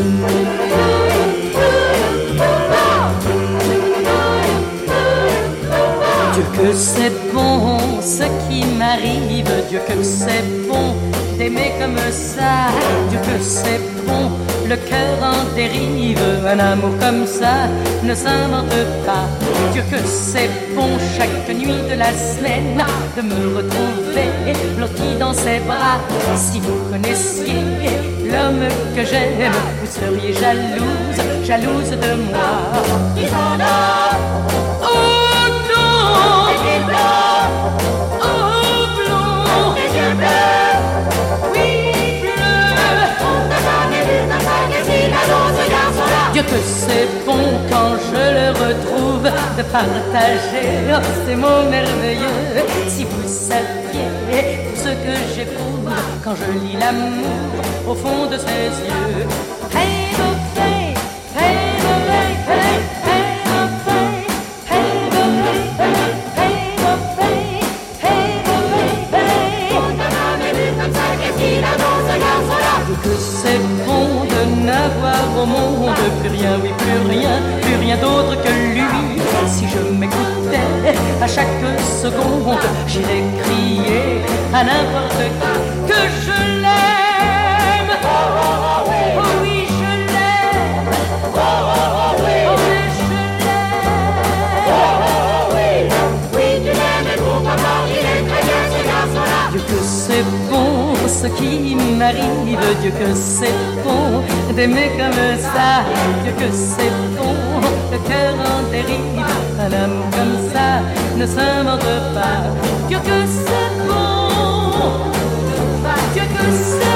Dieu que c'est bon ce qui m'arrive, Dieu que c'est bon d'aimer comme ça, Dieu que c'est bon, le cœur en dérive, un amour comme ça ne s'invente pas. Dieu que c'est bon chaque nuit de la semaine de me retrouver blotti dans ses bras. Si vous connaissiez l'homme que j'aime, vous seriez jalouse, jalouse de moi. Ils sont là. Oh non, Les yeux blancs. oh blond, Les yeux bleus. oui bleu. On n'a jamais vu comme ça que si la dans ce garçon-là. Dieu que c'est bon quand je le retrouve de partager ces mots merveilleux. Si vous saviez tout ce que j'éprouve quand je lis l'amour au fond de ses yeux. Hey, the play, hey, the play, hey, hey, the play, hey, the play, hey, the play, hey, the play. On n'a jamais vu comme ça que si la dans ce garçon-là. Que c'est bon de n'avoir au monde plus rien, oui plus rien d'autre que lui. Si je m'écoutais à chaque seconde, j'irais crier à n'importe qui que je l'aime. Oh oui, je l'aime. Oh oui. Oh mais je l'aime. Oui, tu l'aimes et pourquoi pas, il est très bien ce garçon-là. Dieu que c'est bon ce qui m'arrive, Dieu que c'est bon d'aimer comme ça, Dieu que c'est bon, le cœur en dérive, un amour comme ça ne s'invente pas. Dieu que c'est bon, Dieu que c'est